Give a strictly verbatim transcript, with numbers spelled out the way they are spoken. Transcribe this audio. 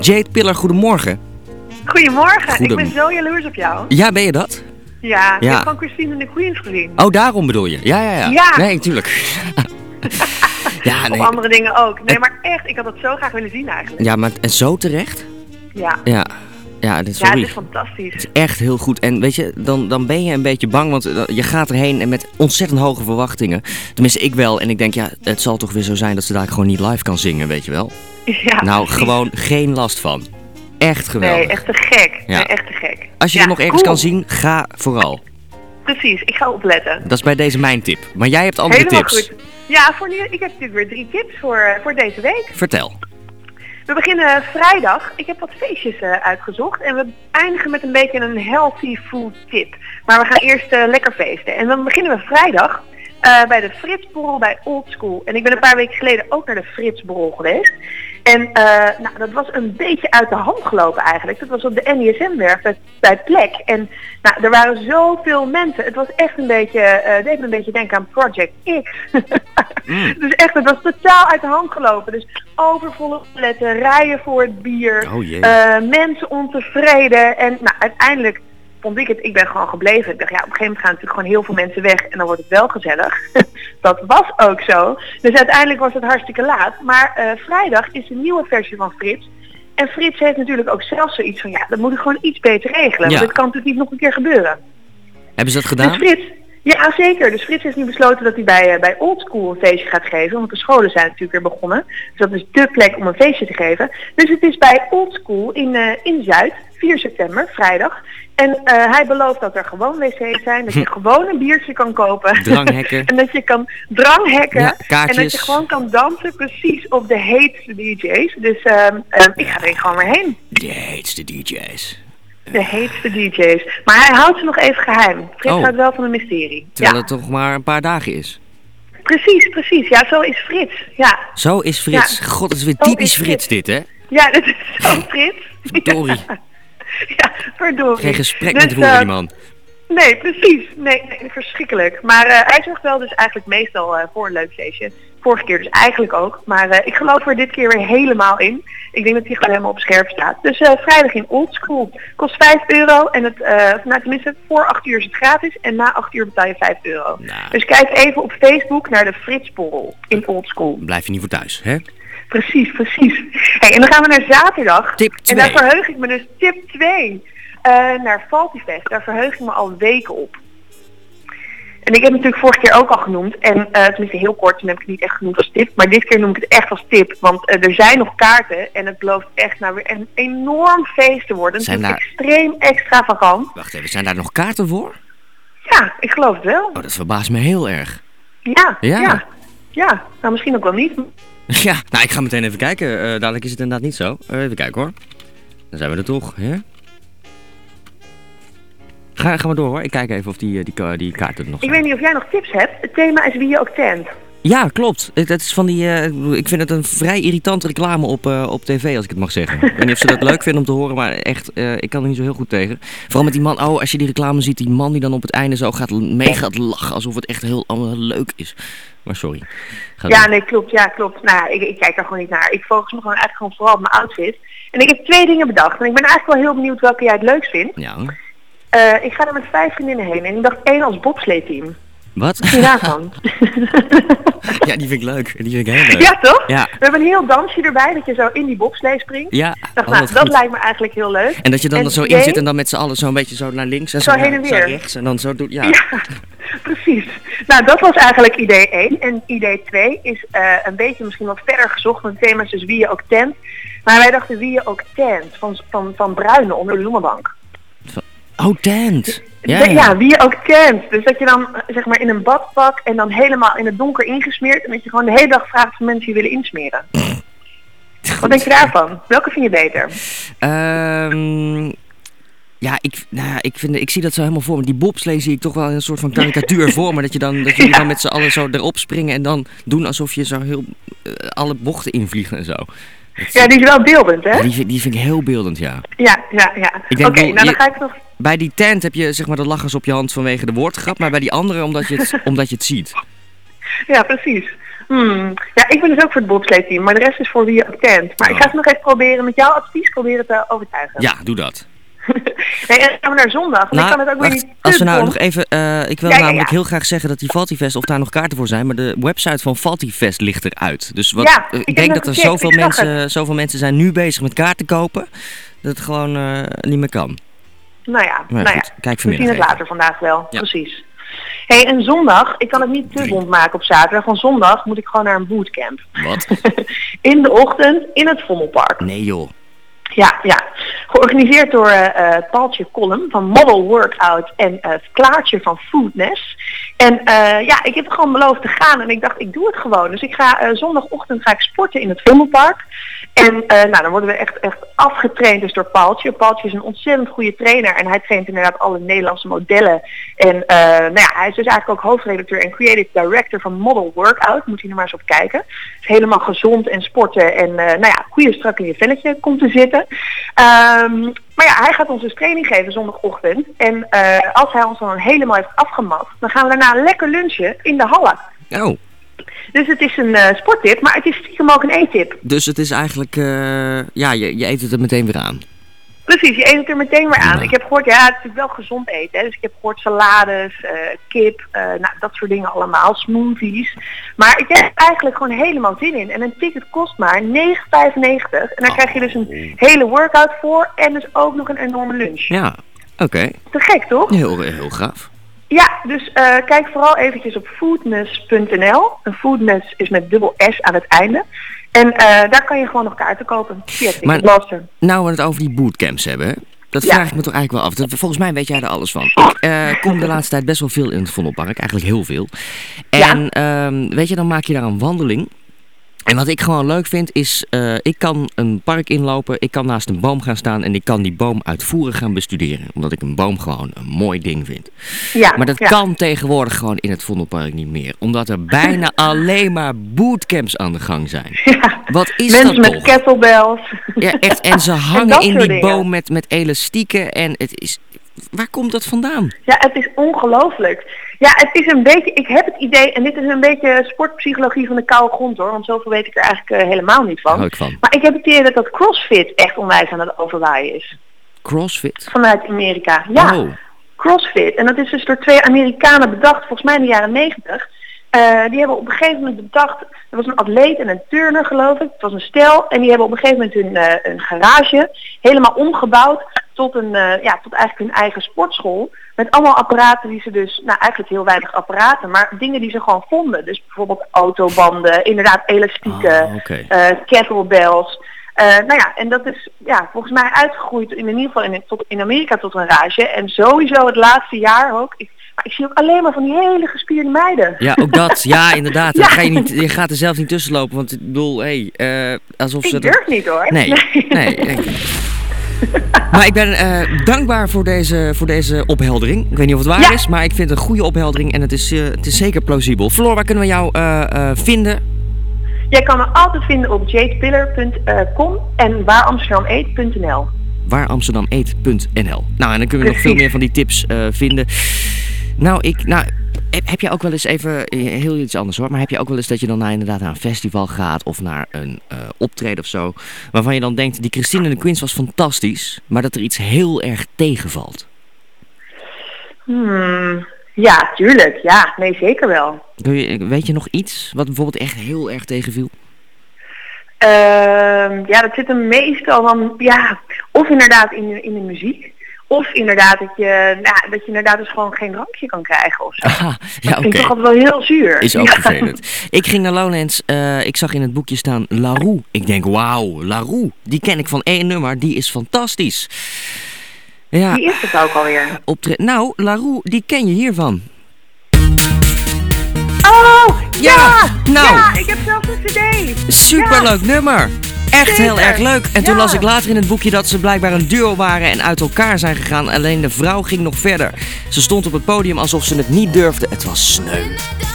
Jade Piller, goedemorgen. Goedemorgen, Goedem- ik ben zo jaloers op jou. Ja, ben je dat? Ja, ik Ja. heb gewoon Christine en de Queens gezien. Oh, daarom bedoel je? Ja, ja, ja. Ja. Nee, natuurlijk. ja, Of nee. andere dingen ook. Nee, maar echt, ik had dat zo graag willen zien eigenlijk. Ja, maar en zo terecht? Ja, Ja. Ja, dit, ja sorry. het is fantastisch. Het is echt heel goed. En weet je, dan, dan ben je een beetje bang, want eh, je gaat erheen en met ontzettend hoge verwachtingen. Tenminste, ik wel. En ik denk, ja, het zal toch weer zo zijn dat ze daar gewoon niet live kan zingen, weet je wel? Ja, Nou, precies. gewoon geen last van. Echt geweldig. Nee, echt te gek. Ja. Nee, echt te gek. Als je Ja, er nog ergens cool. kan zien, ga vooral. Precies, ik ga opletten. Dat is bij deze mijn tip. Maar jij hebt andere Helemaal tips. goed. Ja, voor nu, ik heb natuurlijk weer drie tips voor, eh, voor deze week. Vertel. We beginnen vrijdag. Ik heb wat feestjes eh, uitgezocht en we eindigen met een beetje een healthy food tip. Maar we gaan eerst eh, lekker feesten. En dan beginnen we vrijdag eh, bij de Fritsborrel bij Old School. En ik ben een paar weken geleden ook naar de Fritsborrel geweest. En eh, nou, dat was een beetje uit de hand gelopen eigenlijk. Dat was op de N I S M-werf bij, bij Plek. En nou, er waren zoveel mensen. Het was echt een beetje, eh deed me een beetje denken aan Project X. Mm. Dus echt, het was totaal uit de hand gelopen. Dus overvolle toiletten, rijen voor het bier, Oh jee. eh, mensen ontevreden. En nou, uiteindelijk vond ik het, ik ben gewoon gebleven. Ik dacht, ja, op een gegeven moment gaan natuurlijk gewoon heel veel mensen weg en dan wordt het wel gezellig. Dat was ook zo. Dus uiteindelijk was het hartstikke laat. Maar eh, vrijdag is een nieuwe versie van Frits. En Frits heeft natuurlijk ook zelf zoiets van, ja, dat moet ik gewoon iets beter regelen. Ja. Want dit kan natuurlijk niet nog een keer gebeuren. Hebben ze dat Dus gedaan? Frits, ja zeker. Dus Frits heeft nu besloten dat hij bij, uh, bij Old School een feestje gaat geven. Want de scholen zijn natuurlijk weer begonnen. Dus dat is dé plek om een feestje te geven. Dus het is bij Old School in, uh, in Zuid, vier september, vrijdag. En uh, hij belooft dat er gewoon wc's zijn. Dat je gewoon een biertje kan kopen. Dranghekken. En dat je kan dranghekken. Ja, En kaartjes. dat je gewoon kan dansen precies op de heetste D J's. Dus um, um, ik ga er gewoon weer heen. De heetste D J's. De heetste D J's. Maar hij houdt ze nog even geheim. Frits Oh. houdt wel van een mysterie. Terwijl Ja. het toch maar een paar dagen is. Precies, precies. Ja, zo is Frits. Ja, Zo is Frits. Ja. God, het is weer Zo typisch is Frits dit, hè? ja dat is zo Frits. Verdorie. Ja, ja verdorie. Geen gesprek Dus, met voeren, eh, die man. Nee, precies. Nee, nee verschrikkelijk. Maar uh, hij zorgt wel dus eigenlijk meestal uh, voor een leuk feestje. Vorige keer dus eigenlijk ook. Maar uh, ik geloof er dit keer weer helemaal in. Ik denk dat hij gewoon helemaal op scherp staat. Dus uh, vrijdag in Old School. Kost vijf euro. En het, uh, nou, tenminste, voor acht uur is het gratis. En na acht uur betaal je vijf euro. Nou. Dus kijk even op Facebook naar de Fritsborrel in Old School. Blijf je niet voor thuis, hè? Precies, precies. Hey, en dan gaan we naar zaterdag. Tip En daar twee. verheug ik me dus, tip twee, uh, naar Faltifest. Daar verheug ik me al weken op. En ik heb het natuurlijk vorige keer ook al genoemd. En uh, tenminste heel kort, toen heb ik het niet echt genoemd als tip. Maar dit keer noem ik het echt als tip. Want uh, er zijn nog kaarten. En het belooft echt nou weer een enorm feest te worden. Het Zijn is daar- extreem extravagant. Wacht even, zijn daar nog kaarten voor? Ja, ik geloof het wel. Oh, dat verbaast me heel erg. Ja, Ja. ja. Ja, nou misschien ook wel niet. Ja, nou, ik ga meteen even kijken. Uh, dadelijk is het inderdaad niet zo. Uh, even kijken, hoor. Dan zijn we er toch, hè? Ga, ga maar door, hoor. Ik kijk even of die, uh, die, ka- die kaarten er nog Ik zijn. weet niet of jij nog tips hebt. Het thema is wie je ook tent. Ja, klopt. Het, het is van die, uh, ik vind het een vrij irritante reclame op, uh, op tv, als ik het mag zeggen. Ik weet niet of ze dat leuk vinden om te horen, maar echt, uh, ik kan er niet zo heel goed tegen. Vooral met die man, oh, als je die reclame ziet, die man die dan op het einde zo gaat, mee gaat lachen, alsof het echt heel, allemaal heel leuk is. Maar sorry. Ga Ja, door. nee, klopt. Ja, klopt. Nou, ja, ik, ik kijk er gewoon niet naar. Ik focus me gewoon eigenlijk gewoon vooral op mijn outfit. En ik heb twee dingen bedacht. En ik ben eigenlijk wel heel benieuwd welke jij het leukst vindt. Ja. Uh, ik ga er met vijf vriendinnen heen. En ik dacht één als bobsleeteam. Wat? Wat vind je daarvan? Ja, die vind ik leuk. Die vind ik heel leuk. Ja, toch? Ja. We hebben een heel dansje erbij, dat je zo in die bobslee springt. Ja, Ik dacht, oh, nou, wat dat goed. lijkt me eigenlijk heel leuk. En dat je dan En er zo in idee? zit en dan met z'n allen zo een beetje zo naar links en Zo zo, heen naar, en zo weer. rechts en dan zo doet, ja. Ja, precies. Nou, dat was eigenlijk idee één. En idee twee is uh, een beetje misschien wat verder gezocht, want het thema is dus wie je ook tent. Maar wij dachten wie je ook tent, van, van, van Bruinen onder de Loemenbank. Oh, tent. Ja, Ja, ja. ja, wie je ook tent. Dus dat je dan uh, zeg maar in een badpak en dan helemaal in het donker ingesmeerd. En dat je gewoon de hele dag vraagt of mensen je willen insmeren. Wat denk je daarvan? Welke vind je beter? Ehm, ja, ik, nou ja, ik, vind, ik zie dat zo helemaal voor me. Die bobslee zie ik toch wel een soort van karikatuur voor me. Dat, je dan, dat jullie Ja. dan met z'n allen zo erop springen en dan doen alsof je zo heel uh, alle bochten invliegen en zo. Dat- Ja, die is wel beeldend, hè? die, vind, die vind ik heel beeldend, ja. Ja, ja, ja. Ik Oké, denk, bedoel, nou dan je- ga ik nog... Bij die tent heb je zeg maar de lachers op je hand vanwege de woordgrap, maar bij die andere omdat je het, omdat je het ziet. Ja, precies. Hmm. Ja, ik ben dus ook voor het bobsleeteam, maar de rest is voor wie je ook kent. Maar Oh. ik ga het nog even proberen met jouw advies, proberen te overtuigen. Ja, doe dat. Nee, en dan gaan we naar zondag, want Nou, ik kan het ook wacht, weer niet als we nou terugkomen. nog even, eh, ik wil Ja, ja, namelijk ja. heel graag zeggen dat die Faltifest, of daar nog kaarten voor zijn, maar de website van Faltifest ligt eruit. Dus wat, Ja, eh, ik ik heb denk net dat er gecheckt, zoveel ik zag mensen, zoveel mensen zijn nu bezig met kaarten kopen, dat het gewoon eh, niet meer kan. Nou ja, Maar nou goed, ja. kijk we zien vanmiddag het even. later vandaag wel, Ja. precies. Hey, en zondag, ik kan het niet te Drie. bond maken op zaterdag, van zondag moet ik gewoon naar een bootcamp. Wat? In de ochtend in het Vondelpark. Nee joh. Ja, ja. Georganiseerd door uh, Paultje Collum van Model Workout en uh, Klaartje van Foodness. En uh, ja, ik heb gewoon beloofd te gaan en ik dacht, ik doe het gewoon. Dus ik ga uh, zondagochtend ga ik sporten in het Vondelpark. En uh, nou, dan worden we echt, echt afgetraind dus door Paultje. Paultje is een ontzettend goede trainer en hij traint inderdaad alle Nederlandse modellen. En uh, nou ja, hij is dus eigenlijk ook hoofdredacteur en creative director van Model Workout. Moet je er maar eens op kijken. Is helemaal gezond en sporten en uh, nou ja, goede strak in je velletje komt te zitten. Um, maar ja, hij gaat ons dus training geven zondagochtend. En uh, als hij ons dan helemaal heeft afgemat, dan gaan we daarna lekker lunchen in de hallen. Oh, Dus het is een uh, sporttip, maar het is stiekem ook een eettip. dus het is eigenlijk, eh, ja, je, je eet het er meteen weer aan. Precies, je eet het er meteen weer aan. Ja. Ik heb gehoord, ja, het is wel gezond eten. Hè? Dus ik heb gehoord salades, uh, kip, uh, nou, dat soort dingen allemaal, smoothies. Maar ik heb er eigenlijk gewoon helemaal zin in. En een ticket kost maar negen vijfennegentig. En daar krijg je dus een hele workout voor en dus ook nog een enorme lunch. Ja, oké. Te gek, toch? Heel, heel gaaf. Ja, dus uh, kijk vooral eventjes op foodness punt n l. En Foodness is met dubbel S aan het einde. En uh, daar kan je gewoon nog kaarten kopen. Via Maar- Ticketmaster. Nou, we het over die bootcamps hebben, hè? Dat Ja. vraag ik me toch eigenlijk wel af. Dat- Volgens mij weet jij er alles van. Ik eh, kom de laatste tijd best wel veel in het Vondelpark. Eigenlijk heel veel. En ehm, weet je, dan maak je daar een wandeling. En wat ik gewoon leuk vind is, uh, ik kan een park inlopen, ik kan naast een boom gaan staan en ik kan die boom uitvoerig gaan bestuderen. Omdat ik een boom gewoon een mooi ding vind. Ja, Maar dat ja. kan tegenwoordig gewoon in het Vondelpark niet meer. Omdat er bijna alleen maar bootcamps aan de gang zijn. Ja. Wat is Mensen dat met toch? kettlebells. Ja, echt. En ze hangen dat in soort die dingen. boom met, met elastieken en het is... Waar komt dat vandaan? Ja, het is ongelooflijk. Ja, het is een beetje, ik heb het idee, en dit is een beetje sportpsychologie van de koude grond hoor, want zoveel weet ik er eigenlijk uh, helemaal niet Daar van. hou ik van. Maar ik heb het idee dat dat CrossFit echt onwijs aan het overwaaien is. Crossfit? Vanuit Amerika. Ja, Oh. CrossFit. En dat is dus door twee Amerikanen bedacht, volgens mij in de jaren negentig. Uh, die hebben op een gegeven moment bedacht, er was een atleet en een turner geloof ik, het was een stel. En die hebben op een gegeven moment hun, uh, een garage helemaal omgebouwd tot, een, uh, ja, tot eigenlijk hun eigen sportschool. Met allemaal apparaten die ze dus, nou eigenlijk heel weinig apparaten, maar dingen die ze gewoon vonden. Dus bijvoorbeeld autobanden, inderdaad elastieken, Ah, oké. uh, kettlebells. Uh, nou ja, en dat is ja, volgens mij uitgegroeid in, in ieder geval in, tot, in Amerika tot een rage. En sowieso het laatste jaar ook. Ik, maar ik zie ook alleen maar van die hele gespierde meiden. Ja, ook dat. Ja, inderdaad. Ja. Dan Ga je, niet, je gaat er zelf niet tussen lopen, want ik bedoel, hé, hey, uh, alsof ze... Ik dat- durf niet hoor. Nee, nee. ik- Maar ik ben uh, dankbaar voor deze, voor deze opheldering. Ik weet niet of het waar Ja. is, maar ik vind het een goede opheldering en het is, uh, het is zeker plausibel. Floor, waar kunnen we jou uh, uh, vinden? Jij kan me altijd vinden op jadepiller punt com en waar amsterdam eet punt n l. waar amsterdam eet punt n l. Nou, en dan kunnen we nog veel Precies. meer van die tips uh, vinden. Nou, ik, nou, heb, heb je ook wel eens even, eh, heel iets anders hoor, maar heb je ook wel eens dat je dan naar, inderdaad naar een festival gaat of naar een uh, optreden of zo, waarvan je dan denkt, die Christine en de Queens was fantastisch, maar dat er iets heel erg tegenvalt? Hmm, ja, tuurlijk. Ja, nee, zeker wel. Kun je, weet je nog iets wat bijvoorbeeld echt heel erg tegenviel? Uh, ja, dat zit hem meestal van, ja, of inderdaad in de, in de muziek. Of inderdaad dat je, nou, dat je inderdaad dus gewoon geen drankje kan krijgen of zo. Aha, ja, Dat oké. vind ik toch altijd wel heel zuur. Is ook Ja. vervelend. Ik ging naar Lowlands, uh, ik zag in het boekje staan La Roux. Ik denk, wauw, La Roux, die ken ik van één nummer, die is fantastisch. Ja, Die is het ook alweer. optre- nou, La Roux, die ken je hiervan. Oh, ja! Ja, nou. Ja, ik heb zelfs een cd. Superleuk nummer. Echt heel Zeker. erg leuk. En toen Ja. las ik later in het boekje dat ze blijkbaar een duo waren en uit elkaar zijn gegaan. Alleen de vrouw ging nog verder. Ze stond op het podium alsof ze het niet durfde. Het was sneu.